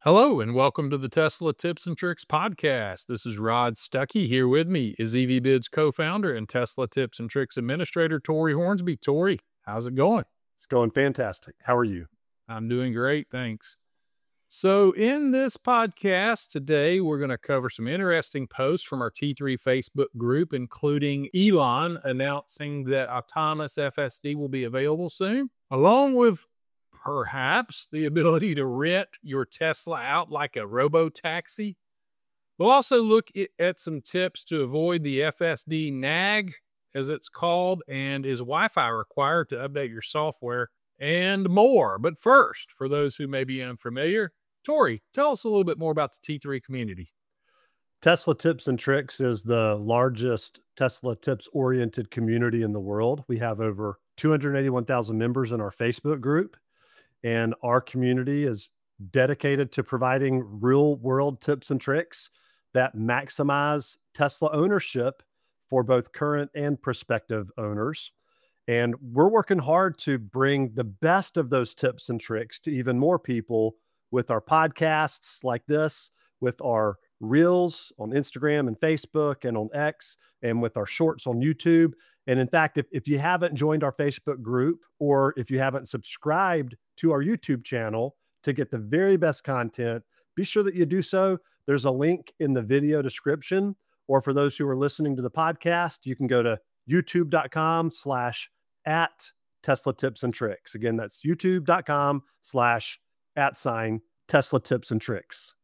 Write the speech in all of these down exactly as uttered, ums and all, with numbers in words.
Hello and welcome to the Tesla Tips and Tricks podcast. This is Rod Stuckey. Here with me is EVBid's co-founder and Tesla Tips and Tricks administrator, Tori Hornsby. Tori, how's it going? It's going fantastic. How are you? I'm doing great, thanks. So in this podcast today, we're going to cover some interesting posts from our T three Facebook group, including Elon announcing that autonomous F S D will be available soon, along with perhaps the ability to rent your Tesla out like a robo-taxi. We'll also look at some tips to avoid the F S D nag, as it's called, and is Wi-Fi required to update your software, and more. But first, for those who may be unfamiliar, Tori, tell us a little bit more about the T three community. Tesla Tips and Tricks is the largest Tesla tips-oriented community in the world. We have over two hundred eighty-one thousand members in our Facebook group, and our community is dedicated to providing real-world tips and tricks that maximize Tesla ownership for both current and prospective owners. And we're working hard to bring the best of those tips and tricks to even more people with our podcasts like this, with our reels on Instagram and Facebook and on X, and with our shorts on YouTube. And in fact, if, if you haven't joined our Facebook group, or if you haven't subscribed to our YouTube channel to get the very best content, be sure that you do so. There's a link in the video description, or for those who are listening to the podcast, you can go to youtube.com slash at Tesla Tips and Tricks. Again, that's youtube.com slash at sign Tesla Tips and Tricks.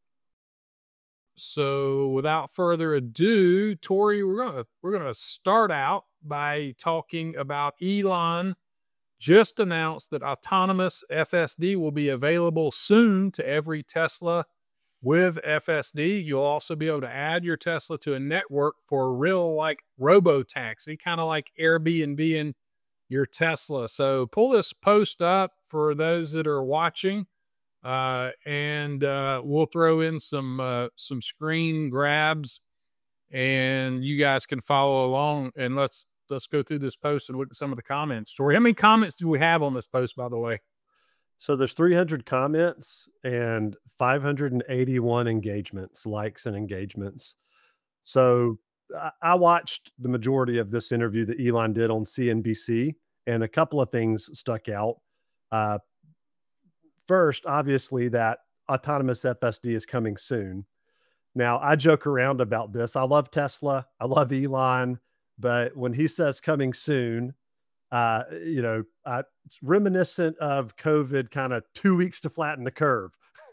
So without further ado, Tori, we're gonna we're gonna start out by talking about Elon just announced that autonomous F S D will be available soon to every Tesla with F S D. You'll also be able to add your Tesla to a network for a real like robo-taxi, kind of like Airbnb in your Tesla. So pull this post up for those that are watching. Uh, and uh, we'll throw in some uh, some screen grabs, and you guys can follow along. And let's let's go through this post and look at some of the comments. Tori, how many comments do we have on this post, by the way? So there's three hundred comments and five hundred eighty-one engagements, likes and engagements. So I, I watched the majority of this interview that Elon did on C N B C, and a couple of things stuck out. Uh, First, obviously, that autonomous F S D is coming soon. Now, I joke around about this. I love Tesla. I love Elon. But when he says coming soon, uh, you know, uh, it's reminiscent of COVID, kind of two weeks to flatten the curve.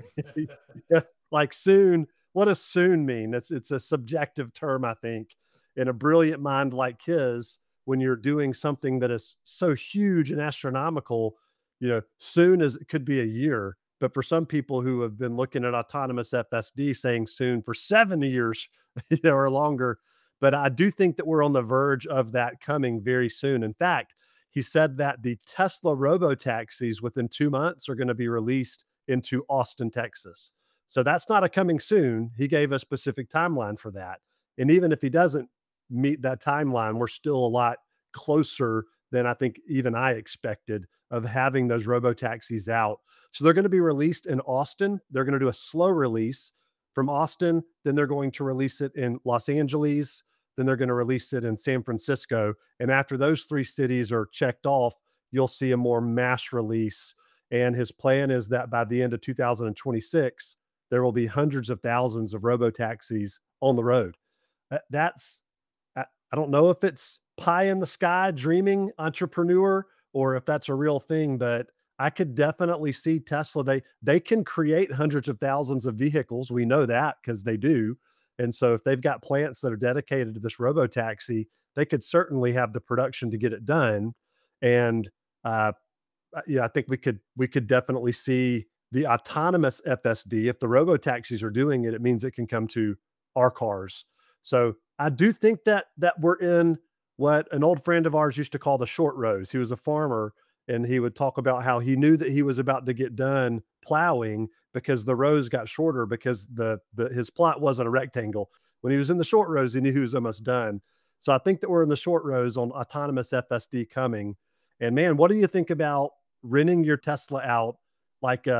Like soon, what does soon mean? It's, it's a subjective term, I think. In a brilliant mind like his, when you're doing something that is so huge and astronomical, you know, soon as it could be a year, but for some people who have been looking at autonomous F S D saying soon for seven years, you know, or longer. But I do think that we're on the verge of that coming very soon. In fact, he said that the Tesla robo-taxis within two months are going to be released into Austin, Texas. So that's not a coming soon. He gave a specific timeline for that. And even if he doesn't meet that timeline, we're still a lot closer than I think even I expected of having those robo-taxis out. So they're going to be released in Austin. They're going to do a slow release from Austin. Then they're going to release it in Los Angeles. Then they're going to release it in San Francisco. And after those three cities are checked off, you'll see a more mass release. And his plan is that by the end of two thousand twenty-six, there will be hundreds of thousands of robo-taxis on the road. That's, I don't know if it's pie in the sky dreaming entrepreneur or if that's a real thing, but I could definitely see Tesla. They, they can create hundreds of thousands of vehicles. We know that because they do. And so if they've got plants that are dedicated to this robo-taxi, they could certainly have the production to get it done. And uh, yeah, I think we could, we could definitely see the autonomous F S D. If the robo-taxis are doing it, it means it can come to our cars. So I do think that, that we're in what an old friend of ours used to call the short rows. He was a farmer, and he would talk about how he knew that he was about to get done plowing because the rows got shorter because the, the his plot wasn't a rectangle. When he was in the short rows, he knew he was almost done. So I think that we're in the short rows on autonomous F S D coming. And man, what do you think about renting your Tesla out like a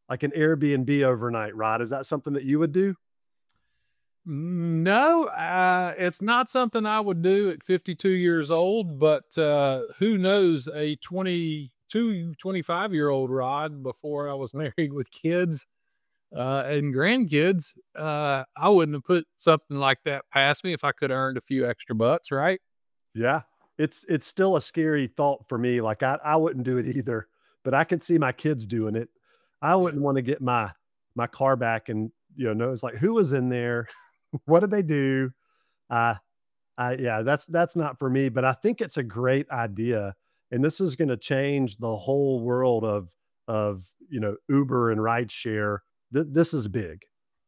like an Airbnb overnight ride. Is that something that you would do? No, uh, it's not something I would do at fifty-two years old, but uh, who knows, a twenty-two, twenty-five year old rod before I was married with kids uh, and grandkids. Uh, I wouldn't have put something like that past me if I could have earned a few extra bucks, right? Yeah. It's it's still a scary thought for me. Like I I wouldn't do it either, but I could see my kids doing it. I Yeah. wouldn't want to get my my car back and, you know, know it's like who was in there? What did they do? Uh I yeah, that's that's not for me, but I think it's a great idea. And this is going to change the whole world of of, you know, Uber and rideshare. Th- this is big.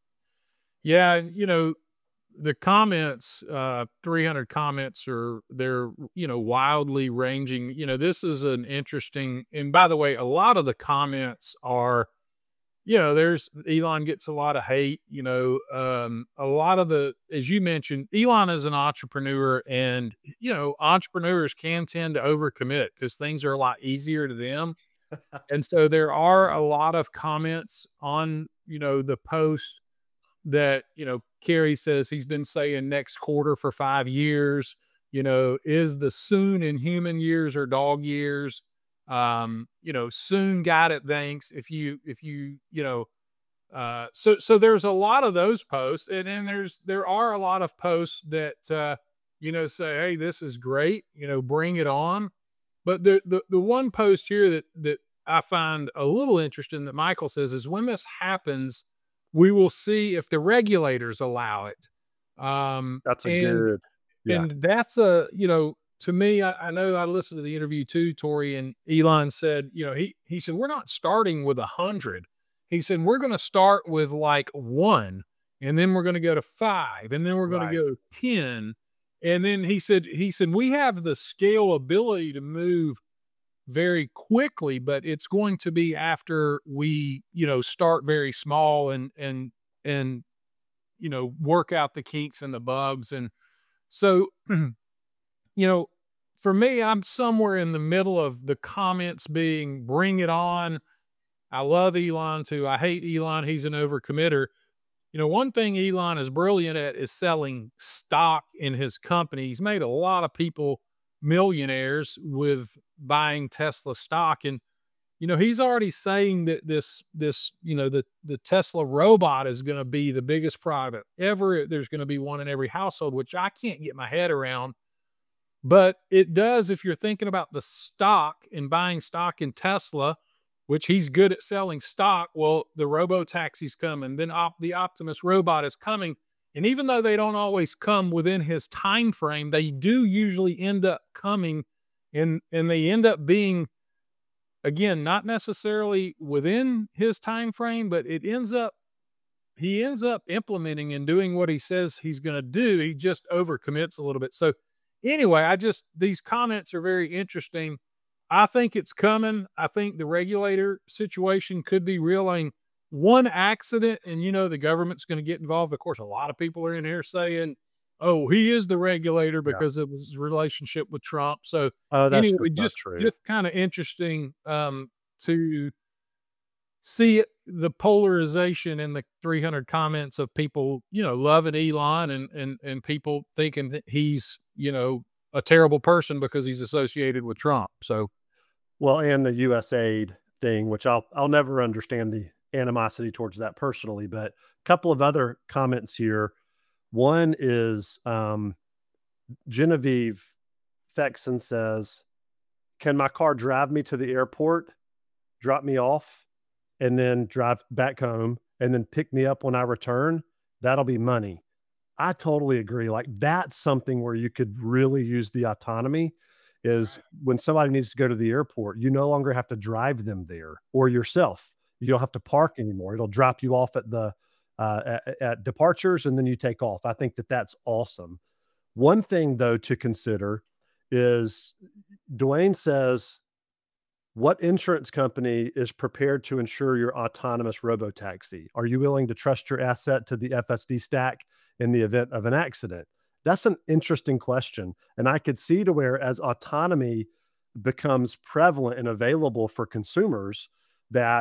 Yeah, and, you know, the comments, uh, three hundred comments are they're, you know, wildly ranging. You know, this is an interesting, and by the way, a lot of the comments are, you know, there's Elon gets a lot of hate, you know, um, a lot of the, as you mentioned, Elon is an entrepreneur and, you know, entrepreneurs can tend to overcommit because things are a lot easier to them. And so there are a lot of comments on, you know, the post that, you know, Kerry says he's been saying next quarter for five years, you know, is the soon in human years or dog years? Um, you know, soon got it, thanks. If you, if you, you know, uh, so, so there's a lot of those posts, and then there's, there are a lot of posts that, uh, you know, say, hey, this is great, you know, bring it on. But the, the, the one post here that, that I find a little interesting that Michael says is when this happens, we will see if the regulators allow it. Um, That's a and good, yeah. and that's a, you know, to me, I, I know I listened to the interview too, Tori, and Elon said, you know, he he said, we're not starting with a hundred. He said, we're gonna start with like one, and then we're gonna go to five, and then we're gonna Right. go ten. And then he said, he said, we have the scale ability to move very quickly, but it's going to be after we, you know, start very small and and and you know, work out the kinks and the bugs. And so, you know, for me, I'm somewhere in the middle of the comments being bring it on. I love Elon too. I hate Elon. He's an overcommitter. You know, one thing Elon is brilliant at is selling stock in his company. He's made a lot of people millionaires with buying Tesla stock. And, you know, he's already saying that this, this, you know, the, the Tesla robot is going to be the biggest product ever. There's going to be one in every household, which I can't get my head around. But it does, if you're thinking about the stock and buying stock in Tesla, which he's good at selling stock. Well, the robo taxi's coming, then op- the Optimus robot is coming. And even though they don't always come within his time frame, they do usually end up coming, and and they end up being, again, not necessarily within his time frame, but it ends up he ends up implementing and doing what he says he's going to do. He just overcommits a little bit. So anyway, I just, these comments are very interesting. I think it's coming. I think the regulator situation could be real. I mean, one accident and, you know, the government's going to get involved. Of course, a lot of people are in here saying, oh, he is the regulator Yeah. because of his relationship with Trump. So Oh, that's anyway, just not just, true. just kind of interesting um, to see it, the polarization in the three hundred comments of people, you know, loving Elon and and and people thinking that he's, you know, a terrible person because he's associated with Trump. So Well, and the U S aid thing, which I'll I'll never understand the animosity towards that personally, but a couple of other comments here. One is um, Genevieve Fexon says, "Can my car drive me to the airport, drop me off, and then drive back home, and then pick me up when I return? That'll be money." I totally agree. Like that's something where you could really use the autonomy is right. when somebody needs to go to the airport, you no longer have to drive them there or yourself. You don't have to park anymore. It'll drop you off at the uh, at, at departures and then you take off. I think that that's awesome. One thing though to consider is Dwayne says, what insurance company is prepared to insure your autonomous robotaxi? Are you willing to trust your asset to the F S D stack in the event of an accident? That's an interesting question. And I could see to where as autonomy becomes prevalent and available for consumers that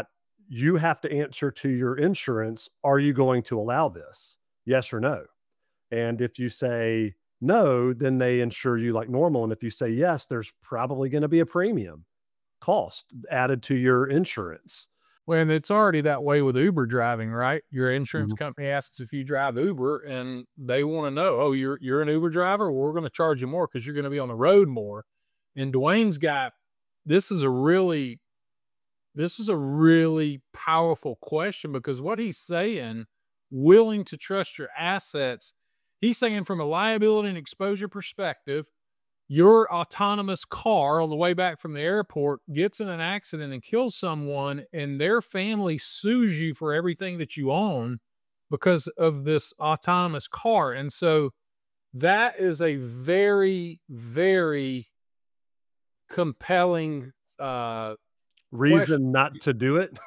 you have to answer to your insurance, are you going to allow this? Yes or no? And if you say no, then they insure you like normal. And if you say yes, there's probably going to be a premium cost added to your insurance. Well, and it's already that way with Uber driving, right? Your insurance Mhm. company asks if you drive Uber, and they want to know, oh, you're you're an Uber driver. Well, we're going to charge you more because you're going to be on the road more. And Dwayne's got this is a really this is a really powerful question, because what he's saying, willing to trust your assets, he's saying from a liability and exposure perspective, your autonomous car on the way back from the airport gets in an accident and kills someone, and their family sues you for everything that you own because of this autonomous car. And so that is a very, very compelling uh, question. Reason not to do it?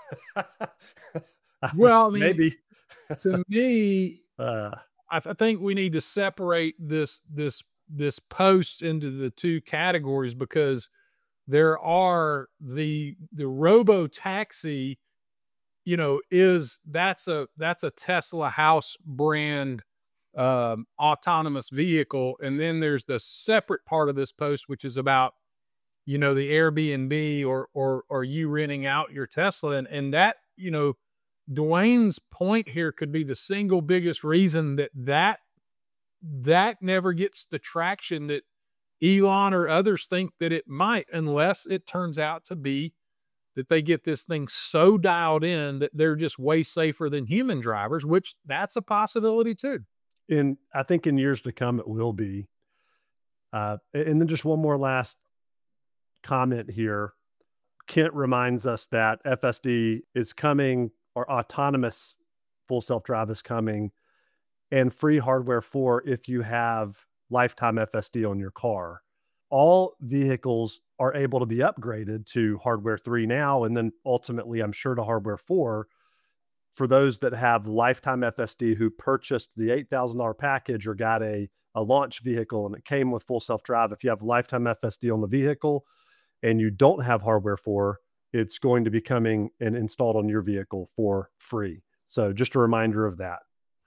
Well, I mean, Maybe. to me, Uh, I, th- I think we need to separate this this this post into the two categories, because there are the the robo taxi, you know, is that's a that's a Tesla house brand um, autonomous vehicle, and then there's the separate part of this post which is about, you know, the Airbnb or or or you renting out your Tesla, and and that, you know, Dwayne's point here could be the single biggest reason that that that never gets the traction that Elon or others think that it might, unless it turns out to be that they get this thing so dialed in that they're just way safer than human drivers, which that's a possibility too. in I think in years to come, it will be. Uh, a- and then just one more last comment here. Kent reminds us that F S D is coming, or autonomous full self drive is coming, and free hardware four if you have lifetime F S D on your car. All vehicles are able to be upgraded to hardware three now, and then ultimately, I'm sure, to hardware four for those that have lifetime F S D who purchased the eight thousand dollars package or got a, a launch vehicle and it came with full self drive. If you have lifetime F S D on the vehicle and you don't have hardware for, it's going to be coming and installed on your vehicle for free. So just a reminder of that.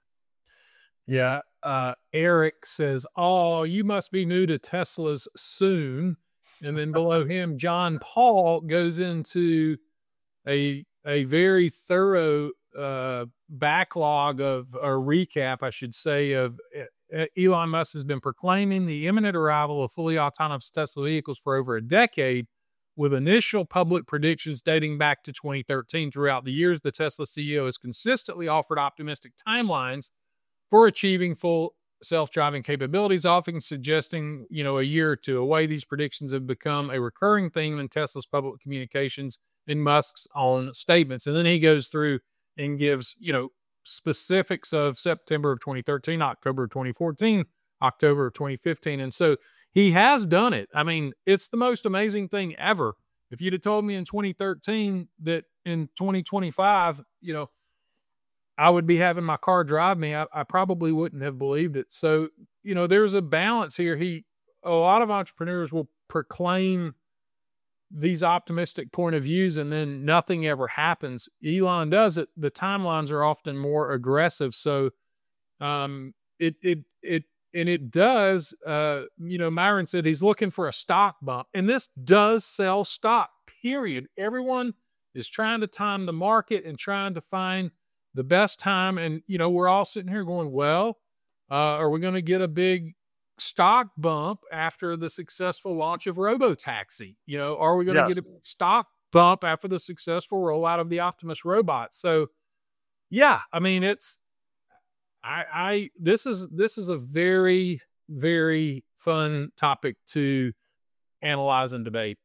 Yeah. Uh, Eric says, oh, you must be new to Teslas soon. And then below him, John Paul goes into a a very thorough uh, backlog of, or recap, I should say, of uh, Elon Musk has been proclaiming the imminent arrival of fully autonomous Tesla vehicles for over a decade, with initial public predictions dating back to twenty thirteen. Throughout the years, the Tesla C E O has consistently offered optimistic timelines for achieving full self-driving capabilities, often suggesting, you know, a year or two away. These predictions have become a recurring theme in Tesla's public communications in Musk's own statements. And then he goes through and gives, you know, specifics of September of twenty thirteen, October of twenty fourteen, October of twenty fifteen. And so he has done it. I mean, it's the most amazing thing ever. If you'd have told me in twenty thirteen that in twenty twenty-five, you know, I would be having my car drive me, I, I probably wouldn't have believed it. So, you know, there's a balance here. He, a lot of entrepreneurs will proclaim these optimistic point of views and then nothing ever happens. Elon does it. The timelines are often more aggressive. So, um, it, it, it, and it does, uh, you know, Myron said he's looking for a stock bump, and this does sell stock, period. Everyone is trying to time the market and trying to find the best time. And, you know, we're all sitting here going, well, uh, are we going to get a big stock bump after the successful launch of Robotaxi? You know, are we going to Yes. get a stock bump after the successful rollout of the Optimus robot? So, yeah, I mean, it's, I, I, this is, this is a very, very fun topic to analyze and debate.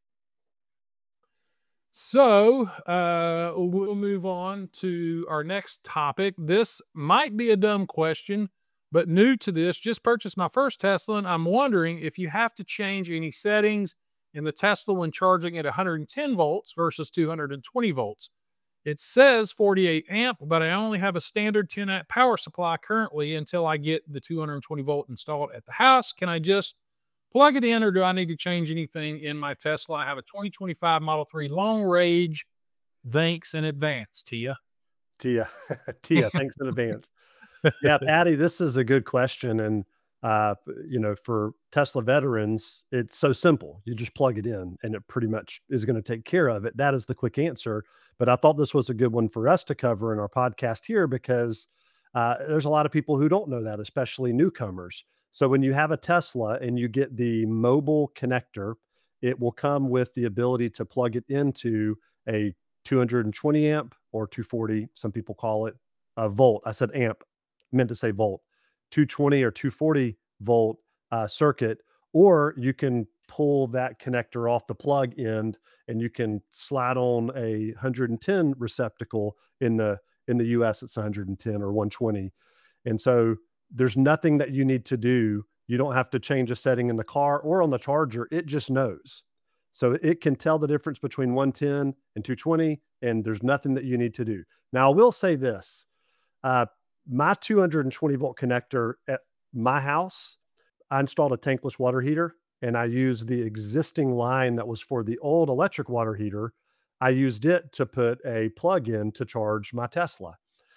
So, uh, we'll move on to our next topic. This might be a dumb question, but new to this, just purchased my first Tesla, and I'm wondering if you have to change any settings in the Tesla when charging at one hundred ten volts versus two hundred twenty volts. It says forty-eight amp, but I only have a standard ten amp power supply currently until I get the two hundred twenty volt installed at the house. Can I just plug it in, or do I need to change anything in my Tesla? I have a twenty twenty-five Model three long range Thanks in advance, Tia. Tia, Tia, thanks in advance. Yeah, Patty, this is a good question. And, uh, you know, for Tesla veterans, it's so simple. You just plug it in and it pretty much is going to take care of it. That is the quick answer. But I thought this was a good one for us to cover in our podcast here because uh, there's a lot of people who don't know that, especially newcomers. So when you have a Tesla and you get the mobile connector, it will come with the ability to plug it into a two hundred twenty amp or two forty, some people call it a volt. I said amp, meant to say volt, two twenty or two forty volt uh, circuit, or you can pull that connector off the plug end and you can slide on a one hundred ten receptacle. In the in the U S it's one hundred ten or one twenty. And so there's nothing that you need to do. You don't have to change a setting in the car or on the charger. It just knows. So it can tell the difference between one ten and two twenty, and there's nothing that you need to do. Now, I will say this. Uh, my two hundred twenty volt connector at my house, I installed a tankless water heater, and I used the existing line that was for the old electric water heater. I used it to put a plug in to charge my Tesla.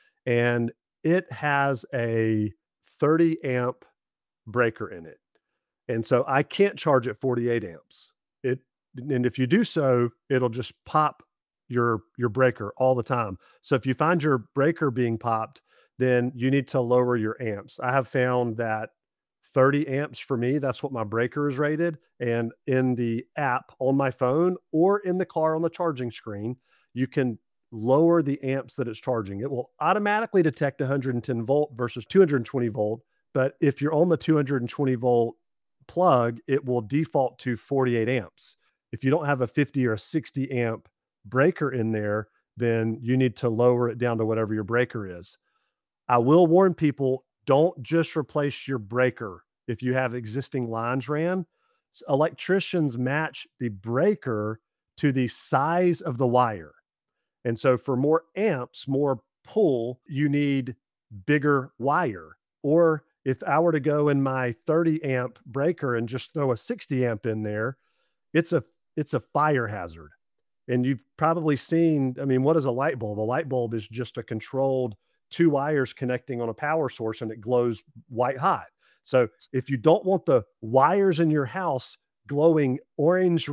And it has a thirty amp breaker in it. And so I can't charge at forty-eight amps. It and if you do so, it'll just pop your your breaker all the time. So if you find your breaker being popped, then you need to lower your amps. I have found that thirty amps for me, that's what my breaker is rated. And in the app on my phone or in the car on the charging screen, you can lower the amps that it's charging. It will automatically detect one hundred ten volt versus two hundred twenty volt. But if you're on the two hundred twenty volt plug, it will default to forty-eight amps. If you don't have a fifty or a sixty amp breaker in there, then you need to lower it down to whatever your breaker is. I will warn people, don't just replace your breaker if you have existing lines ran. Electricians match the breaker to the size of the wire. And so for more amps, more pull, you need bigger wire. Or if I were to go in my thirty amp breaker and just throw a sixty amp in there, it's a it's a fire hazard. And you've probably seen, I mean, what is a light bulb? A light bulb is just a controlled two wires connecting on a power source and it glows white hot. So if you don't want the wires in your house glowing orange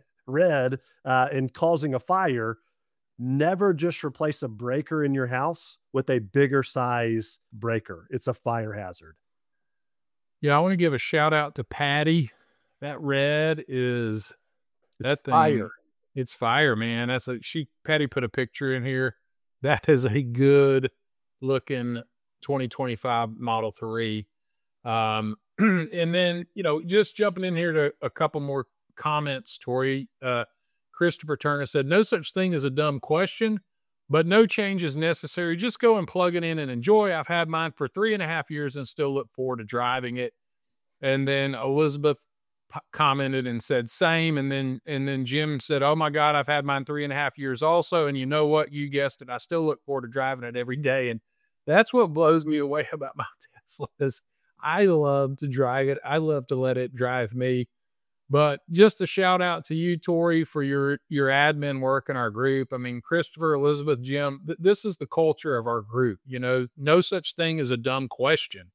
red uh, and causing a fire, never just replace a breaker in your house with a bigger size breaker. It's a fire hazard. Yeah, I want to give a shout out to Patty. That red is It's that thing. fire. It's fire, man. That's a she Patty put a picture in here. That is a good looking twenty twenty-five Model three. Um, and then, you know, just jumping in here to a couple more comments, Tori. Uh, Christopher Turner said, no such thing as a dumb question, but no change is necessary. Just go and plug it in and enjoy. I've had mine for three and a half years and still look forward to driving it. And then Elizabeth p- commented and said same. And then, and then Jim said, oh my God, I've had mine three and a half years also. And you know what? You guessed it. I still look forward to driving it every day. And that's what blows me away about my Tesla is I love to drive it. I love to let it drive me. But just a shout out to you, Tori, for your, your admin work in our group. I mean, Christopher, Elizabeth, Jim, th- this is the culture of our group. You know, no such thing as a dumb question.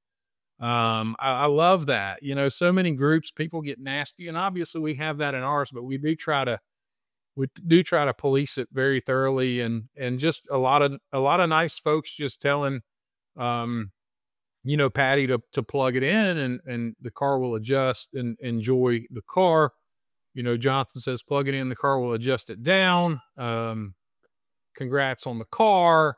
Um, I, I love that. You know, so many groups, people get nasty, and obviously we have that in ours, but we do try to, we do try to police it very thoroughly, and, and just a lot of, a lot of nice folks just telling, um, you know, Patty to, to plug it in and, and the car will adjust and enjoy the car. You know, Jonathan says, plug it in, the car will adjust it down. Um, congrats on the car.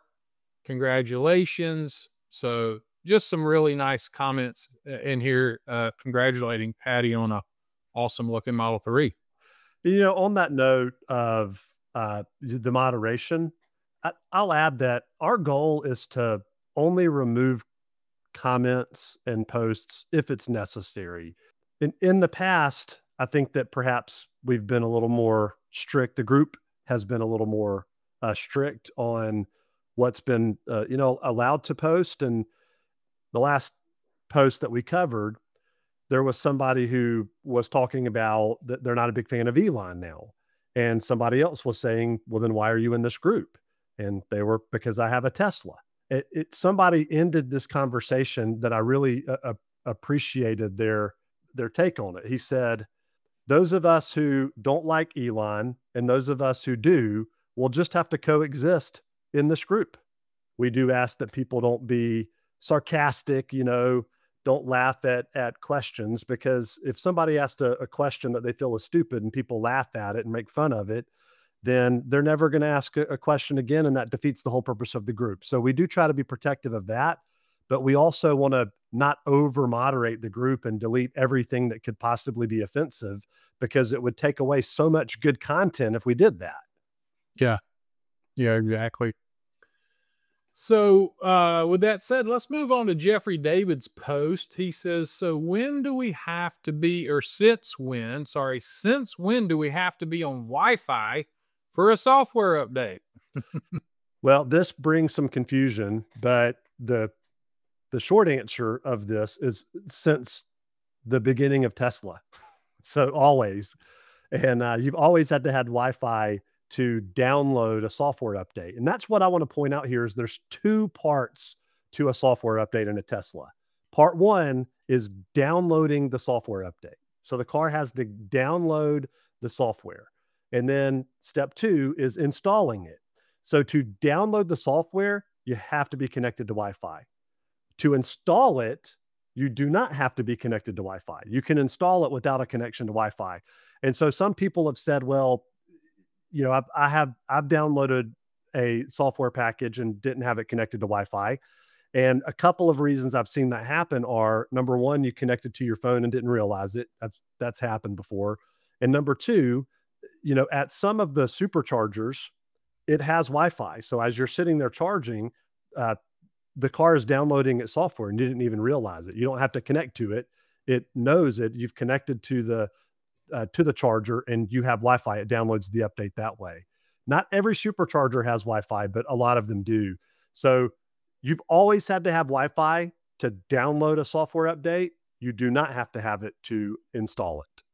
Congratulations. So just some really nice comments in here, uh, congratulating Patty on a awesome looking Model three. You know, on that note of uh, the moderation, I, I'll add that our goal is to only remove comments and posts if it's necessary. In in the past, I think that perhaps we've been a little more strict. The group has been a little more uh, strict on what's been uh, you know allowed to post. And the last post that we covered, there was somebody who was talking about that they're not a big fan of Elon now. And somebody else was saying, well, then why are you in this group? And they were, because I have a Tesla. It, it somebody ended this conversation that I really uh, uh, appreciated their their take on it. He said, those of us who don't like Elon and those of us who do will just have to coexist in this group. We do ask that people don't be sarcastic, you know, don't laugh at at questions, because if somebody asks a, a question that they feel is stupid and people laugh at it and make fun of it, then they're never going to ask a, a question again, and that defeats the whole purpose of the group. So we do try to be protective of that, but we also want to not over moderate the group and delete everything that could possibly be offensive, because it would take away so much good content if we did that. Yeah. Yeah, exactly. So, uh, with that said, let's move on to Jeffrey David's post. He says, so when do we have to be, or since when, sorry, since when do we have to be on Wi-Fi for a software update? Well, this brings some confusion, but the the short answer of this is since the beginning of Tesla. So always. And uh, you've always had to have Wi-Fi to download a software update. And that's what I want to point out here is there's two parts to a software update in a Tesla. Part one is downloading the software update. So the car has to download the software. And then step two is installing it. So to download the software, you have to be connected to Wi-Fi. To install it, you do not have to be connected to Wi-Fi. You can install it without a connection to Wi-Fi. And so some people have said, well, you know, I've, I have, I've downloaded a software package and didn't have it connected to Wi-Fi. And a couple of reasons I've seen that happen are, number one, you connected to your phone and didn't realize it. That's, that's happened before. And number two, you know, at some of the superchargers, it has Wi-Fi. So as you're sitting there charging, uh, the car is downloading its software and you didn't even realize it. You don't have to connect to it. It knows it. You've connected to the uh, to the charger and you have Wi-Fi. It downloads the update that way. Not every supercharger has Wi-Fi, but a lot of them do. So you've always had to have Wi-Fi to download a software update. You do not have to have it to install it.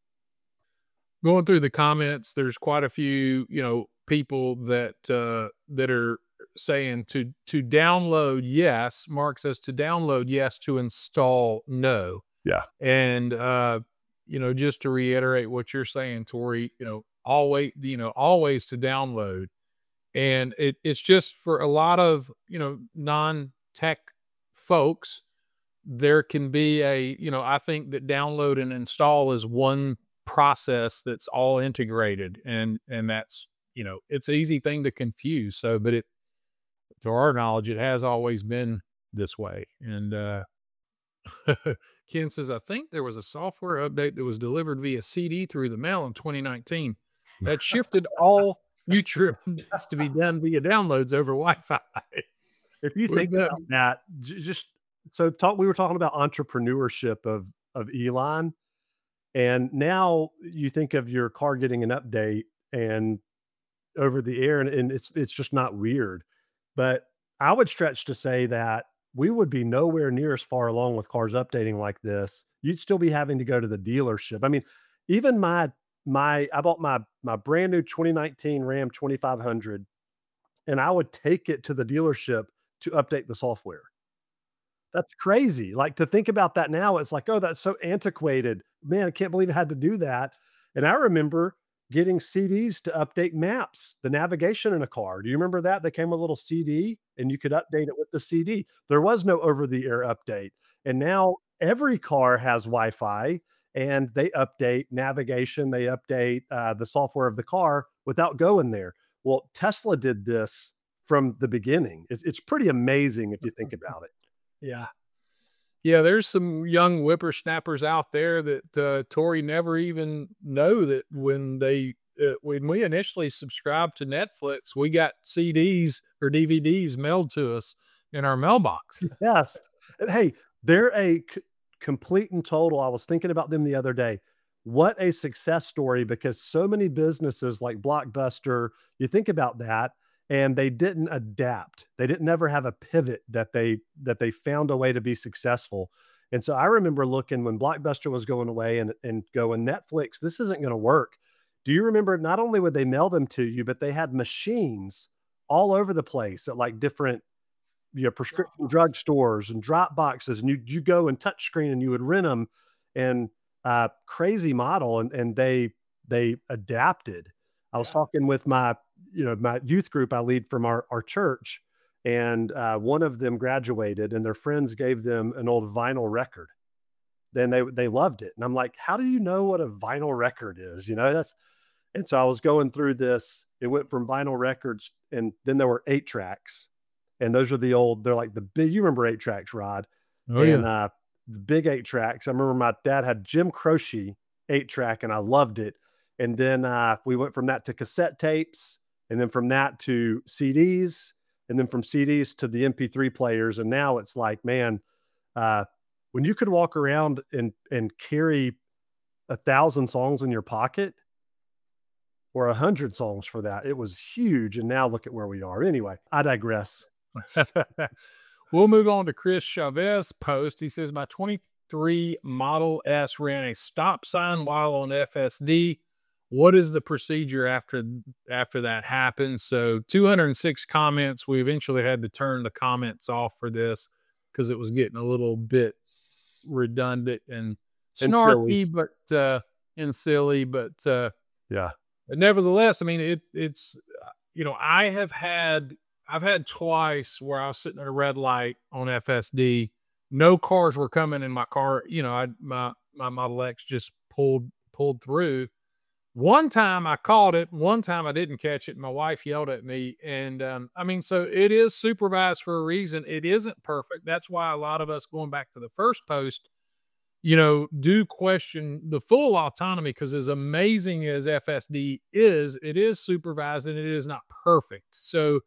Going through the comments, there's quite a few, you know, people that uh, that are saying to to download, yes. Mark says to download, yes. To install, no. Yeah. And uh, you know, just to reiterate what you're saying, Tori, you know, always, you know, always to download. And it it's just for a lot of, you know, non-tech folks, there can be a, you know, I think that download and install is one process that's all integrated, and and that's, you know, it's an easy thing to confuse. So, but it, to our knowledge, it has always been this way. And uh, Ken says, I think there was a software update that was delivered via C D through the mail in twenty nineteen that shifted all future updates to be done via downloads over Wi-Fi. If you think about that, just so talk, we were talking about entrepreneurship of of Elon, and now you think of your car getting an update and over the air, and, and it's it's just not weird. But I would stretch to say that we would be nowhere near as far along with cars updating like this. You'd still be having to go to the dealership. I mean, even my my I bought my my brand new twenty nineteen Ram twenty-five hundred, and I would take it to the dealership to update the software. That's crazy. Like, to think about that now, it's like, oh, that's so antiquated. Man, I can't believe I had to do that. And I remember getting C Ds to update maps, the navigation in a car. Do you remember that? They came with a little C D and you could update it with the C D. There was no over the air update. And now every car has Wi-Fi and they update navigation. They update uh, the software of the car without going there. Well, Tesla did this from the beginning. It's, it's pretty amazing if you think about it. Yeah. Yeah, there's some young whippersnappers out there that uh, Tori never even know that when they uh, when we initially subscribed to Netflix, we got C Ds or D V Ds mailed to us in our mailbox. Yes. And hey, they're a c- complete and total. I was thinking about them the other day. What a success story, because so many businesses like Blockbuster, you think about that, and they didn't adapt. They didn't never have a pivot that they that they found a way to be successful. And so I remember looking when Blockbuster was going away and, and going, Netflix, this isn't going to work. Do you remember not only would they mail them to you, but they had machines all over the place at like different, you know, prescription drug stores and drop boxes, and you you go and touch screen and you would rent them, and uh, crazy model, and and they they adapted. I was Yeah. talking with my, you know, my youth group I lead from our our church, and uh, one of them graduated, and their friends gave them an old vinyl record. Then they they loved it, and I'm like, how do you know what a vinyl record is? You know, that's and so I was going through this. It went from vinyl records, and then there were eight tracks, and those are the old. They're like the big. You remember eight tracks, Rod? Oh And yeah. uh, the big eight tracks. I remember my dad had Jim Croce eight track, and I loved it. And then uh, we went from that to cassette tapes, and then from that to C Ds, and then from C Ds to the M P three players. And now it's like, man, uh, when you could walk around and and carry a thousand songs in your pocket, or a hundred songs for that, it was huge. And now look at where we are. Anyway, I digress. We'll move on to Chris Chavez post. He says, my twenty-three Model S ran a stop sign while on F S D. What is the procedure after after that happens? So two hundred six comments. We eventually had to turn the comments off for this because it was getting a little bit redundant and And silly. snarky, but uh, and silly. But uh, Yeah. nevertheless, I mean, it it's uh, you know, I have had I've had twice where I was sitting at a red light on F S D. No cars were coming in my car. You know, I my my Model X just pulled pulled through. One time I caught it. One time I didn't catch it. My wife yelled at me, and um, I mean, so it is supervised for a reason. It isn't perfect. That's why a lot of us, going back to the first post, you know, do question the full autonomy, because as amazing as F S D is, it is supervised and it is not perfect. So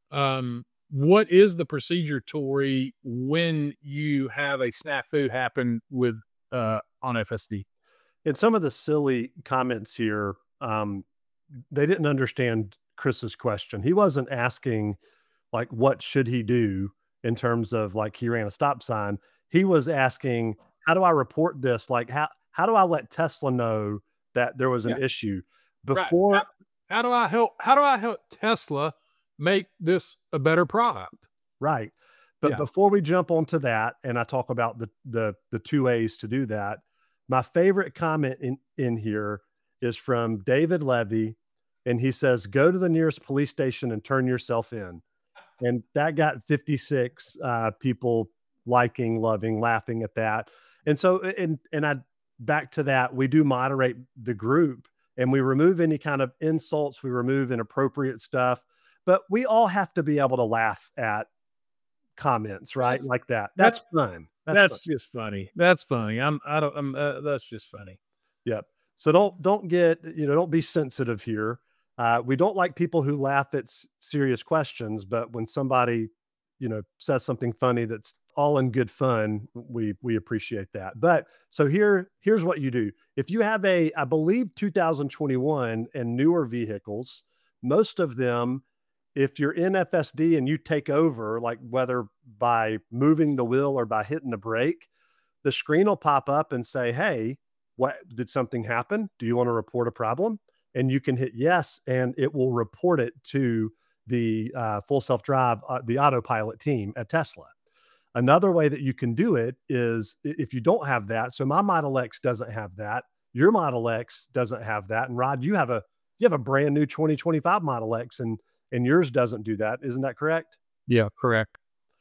um, what is the procedure, Tori, when you have a snafu happen with uh, on F S D? And some of the silly comments here, um, they didn't understand Chris's question. He wasn't asking, like, what should he do in terms of like he ran a stop sign. He was asking, how do I report this? Like, how how do I let Tesla know that there was Yeah, an issue right. How, before? how do I help? How do I help Tesla make this a better product? Right. But Yeah, before we jump onto that, and I talk about the the the two ways to do that, my favorite comment in in here is from David Levy, and he says, "Go to the nearest police station and turn yourself in." And that got fifty-six uh, people liking, loving, laughing at that. And so, and and I back to that, we do moderate the group, and we remove any kind of insults, we remove inappropriate stuff, but we all have to be able to laugh at comments, right? that's Like that. That's that's fun. That's fun. that's just funny. That's funny. I'm I don't I'm uh, that's just funny. Yep. So don't don't get, you know, don't be sensitive here. Uh, we don't like people who laugh at s- serious questions, but when somebody, you know, says something funny that's all in good fun, we we appreciate that. But so here here's what you do. If you have a, I believe two thousand twenty-one and newer vehicles, most of them, if you're in F S D and you take over, like whether by moving the wheel or by hitting the brake, the screen will pop up and say, "Hey, what did something happen? Do you want to report a problem?" And you can hit yes, and it will report it to the uh, full self drive, uh, the autopilot team at Tesla. Another way that you can do it is if you don't have that. So my Model X doesn't have that. Your Model X doesn't have that. And Rod, you have a you have a brand new twenty twenty-five Model X, and and yours doesn't do that. Isn't that correct? Yeah, correct.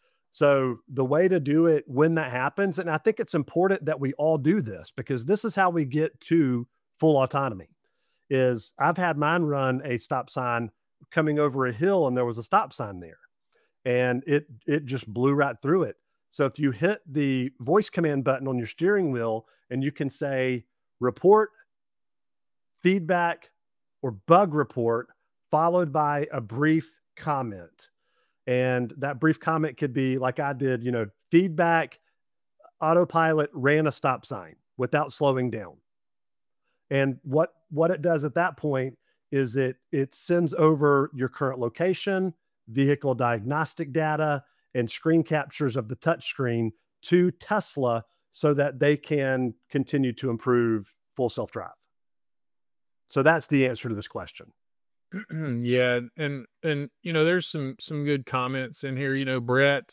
So the way to do it when that happens, and I think it's important that we all do this because this is how we get to full autonomy. Is I've had mine run a stop sign coming over a hill and there was a stop sign there and it it just blew right through it. So if you hit the voice command button on your steering wheel and you can say report, feedback, or bug report followed by a brief comment. And that brief comment could be like I did, you know, feedback, autopilot ran a stop sign without slowing down. And what what it does at that point is it it sends over your current location, vehicle diagnostic data, and screen captures of the touchscreen to Tesla so that they can continue to improve full self-drive. So that's the answer to this question. Yeah, and and you know, there's some some good comments in here. You know, Brett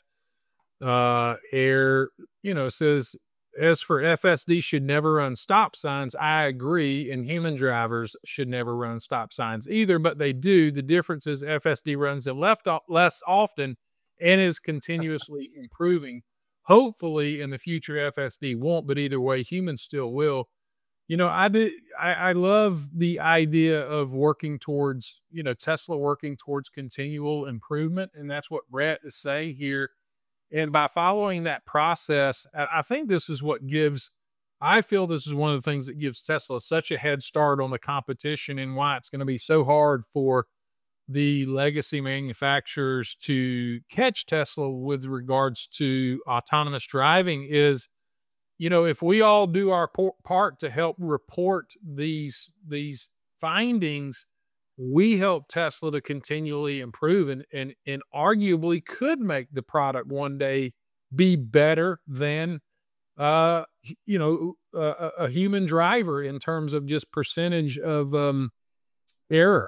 uh Air, you know, says as for F S D should never run stop signs. I agree, and human drivers should never run stop signs either, but they do. The difference is F S D runs them left o- less often and is continuously improving. Hopefully, in the future, F S D won't, but either way, humans still will. You know, I did. I, I love the idea of working towards, you know, Tesla working towards continual improvement, and that's what Brett is saying here. And by following that process, I I think this is what gives. I feel this is one of the things that gives Tesla such a head start on the competition, and why it's going to be so hard for the legacy manufacturers to catch Tesla with regards to autonomous driving is, you know, if we all do our por- part to help report these these findings, we help Tesla to continually improve, and and and arguably could make the product one day be better than uh h- you know a, a a human driver in terms of just percentage of um error.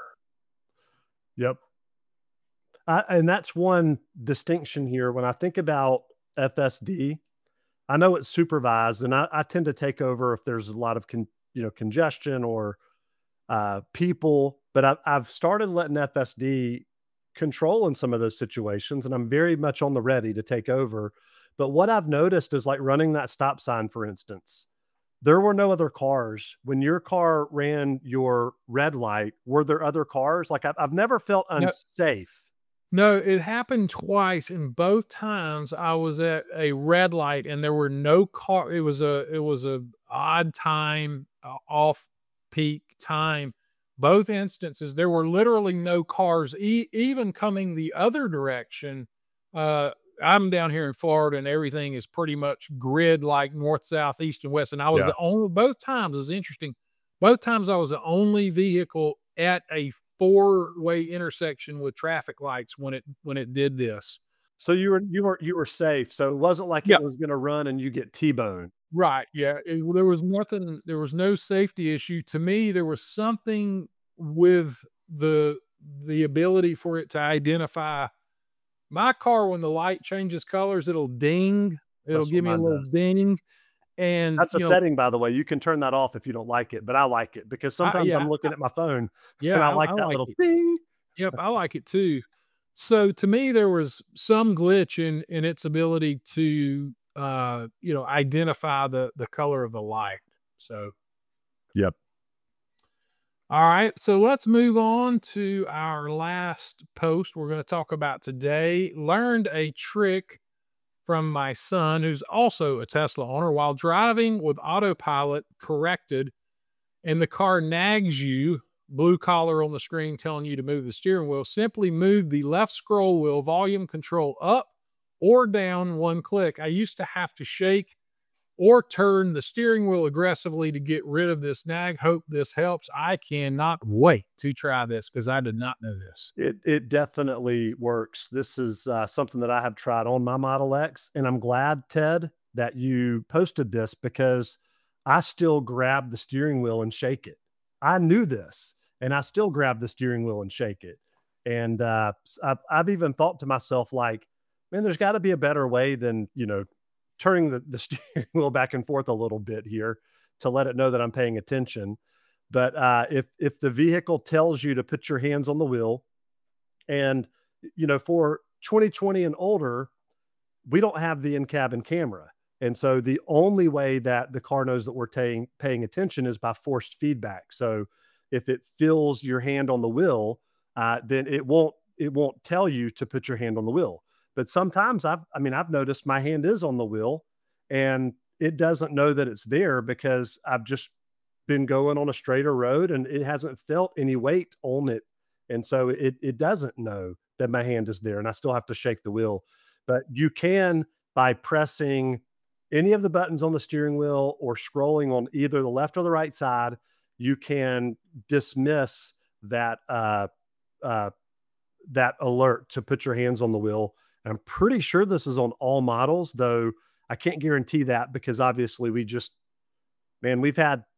Yep. I, and that's one distinction here. When I think about F S D, I know it's supervised, and I, I tend to take over if there's a lot of con, you know congestion or uh, people. But I've, I've started letting F S D control in some of those situations, and I'm very much on the ready to take over. But what I've noticed is like running that stop sign, for instance. There were no other cars when your car ran your red light. Were there other cars? Like I've, I've never felt No, unsafe. no, it happened twice, and both times I was at a red light and there were no car. It was a it was a odd time, uh, off peak time. Both instances, there were literally no cars, e- even coming the other direction. Uh, I'm down here in Florida, and everything is pretty much grid like north, south, east, and west. And I was Yeah. the only both times. It was interesting. Both times I was the only vehicle at a four-way intersection with traffic lights when it when it did this. So you were you were you were safe. So it wasn't like Yeah, it was going to run and you get T-boned. right. Yeah, it, there was nothing. There was no safety issue. To me, there was something with the the ability for it to identify my car when the light changes colors. It'll ding. It'll That's what give me a mine little does. ding, and That's a you know, setting, by the way. You can turn that off if you don't like it, but I like it because I, sometimes yeah, I'm looking I, at my phone and yeah, I I, I like that like little it. ding. Yep, I like it too. So to me, there was some glitch in in its ability to uh, you know, identify the the color of the light. So Yep. all right, so let's move on to our last post we're going to talk about today. Learned a trick from my son, who's also a Tesla owner, while driving with autopilot corrected and the car nags you, blue collar on the screen telling you to move the steering wheel, simply move the left scroll wheel volume control up or down one click. I used to have to shake or turn the steering wheel aggressively to get rid of this nag. Hope this helps. I cannot wait to try this because I did not know this. It it definitely works. This is uh, something that I have tried on my Model X, and I'm glad, Ted, that you posted this because I still grab the steering wheel and shake it. I knew this, and I still grab the steering wheel and shake it. And uh, s- I've, I've even thought to myself, like, man, there's got to be a better way than you know turning the, the steering wheel back and forth a little bit here to let it know that I'm paying attention. But uh, if if the vehicle tells you to put your hands on the wheel, and you know, for twenty twenty and older, we don't have the in-cabin camera. And so the only way that the car knows that we're paying paying attention is by forced feedback. So if it feels your hand on the wheel, uh, then it won't it won't tell you to put your hand on the wheel. But sometimes I've I mean I've noticed my hand is on the wheel and it doesn't know that it's there because I've just been going on a straighter road and it hasn't felt any weight on it. And so it it doesn't know that my hand is there and I still have to shake the wheel. But you can by pressing any of the buttons on the steering wheel or scrolling on either the left or the right side, you can dismiss that uh, uh, that alert to put your hands on the wheel. And I'm pretty sure this is on all models, though I can't guarantee that because obviously we just man, we've had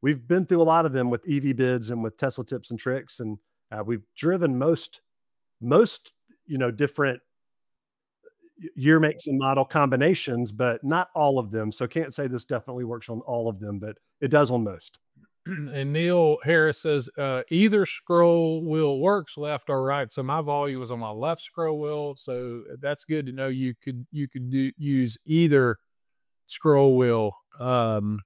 we've been through a lot of them with E V bids and with Tesla tips and tricks, and uh, we've driven most most you know different year makes and model combinations, but not all of them. So can't say this definitely works on all of them, but it does on most. And Neil Harris says uh, either scroll wheel works, left or right. So my volume was on my left scroll wheel, so that's good to know. You could you could do use either scroll wheel. Um,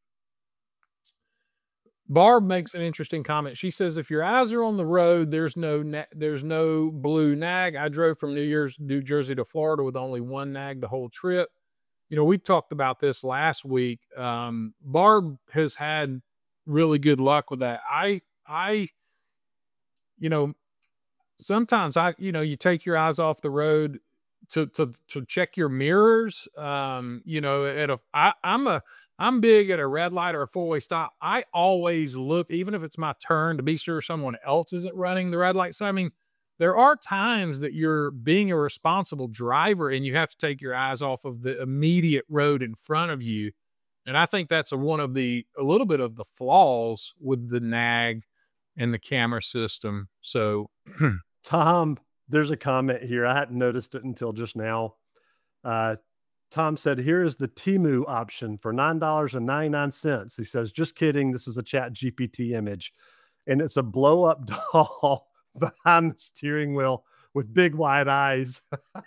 Barb makes an interesting comment. She says, "If your eyes are on the road, there's no na- there's no blue nag. I drove from New Year's New Jersey to Florida with only one nag the whole trip. You know, we talked about this last week. Um, Barb has had really good luck with that. I I you know sometimes I you know you take your eyes off the road to to to check your mirrors. Um, you know, at a I, I'm a I'm big at a red light or a four way stop. I always look, even if it's my turn, to be sure someone else isn't running the red light. So I mean, there are times that you're being a responsible driver and you have to take your eyes off of the immediate road in front of you. And I think that's a, one of the a little bit of the flaws with the nag and the camera system. So Tom, there's a comment here. I hadn't noticed it until just now. Uh, Tom said, here is the Temu option for nine dollars and ninety-nine cents. He says, just kidding. This is a Chat G P T image. And it's a blow up doll behind the steering wheel with big wide eyes.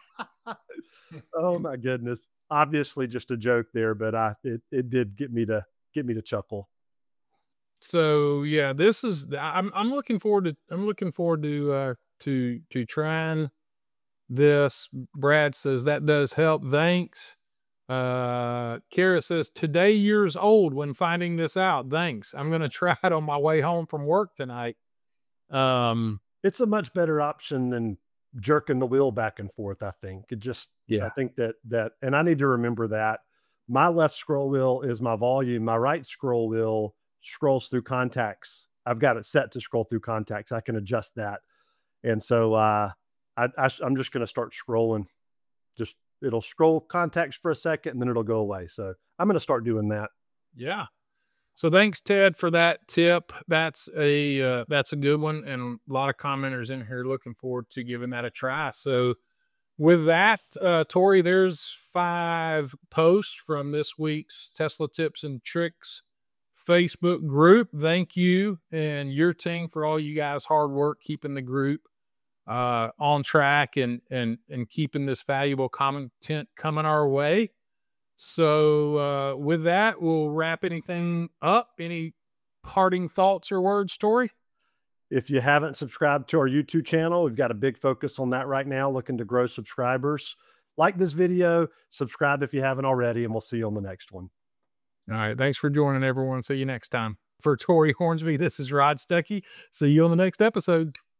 Oh my goodness. Obviously just a joke there, but I, it, it did get me to get me to chuckle. So yeah, this is I'm I'm looking forward to I'm looking forward to uh to to trying this. Brad says that does help. Thanks. Uh Kara says today years old when finding this out. Thanks. I'm gonna try it on my way home from work tonight. Um It's a much better option than jerking the wheel back and forth. I think it just, yeah. I think that, that, and I need to remember that my left scroll wheel is my volume. My right scroll wheel scrolls through contacts. I've got it set to scroll through contacts. I can adjust that. And so, uh, I, I, I'm just going to start scrolling. Just, it'll scroll contacts for a second and then it'll go away. So I'm going to start doing that. Yeah. So thanks, Ted, for that tip. That's a uh, that's a good one, and a lot of commenters in here looking forward to giving that a try. So with that, uh, Tori, there's five posts from this week's Tesla Tips and Tricks Facebook group. Thank you and your team for all you guys' hard work keeping the group uh, on track and and and keeping this valuable content coming our way. So uh, with that, we'll wrap anything up. Any parting thoughts or words, Tori? If you haven't subscribed to our YouTube channel, we've got a big focus on that right now, looking to grow subscribers. Like this video, subscribe if you haven't already, and we'll see you on the next one. All right. Thanks for joining, everyone. See you next time. For Tori Hornsby, this is Rod Stuckey. See you on the next episode.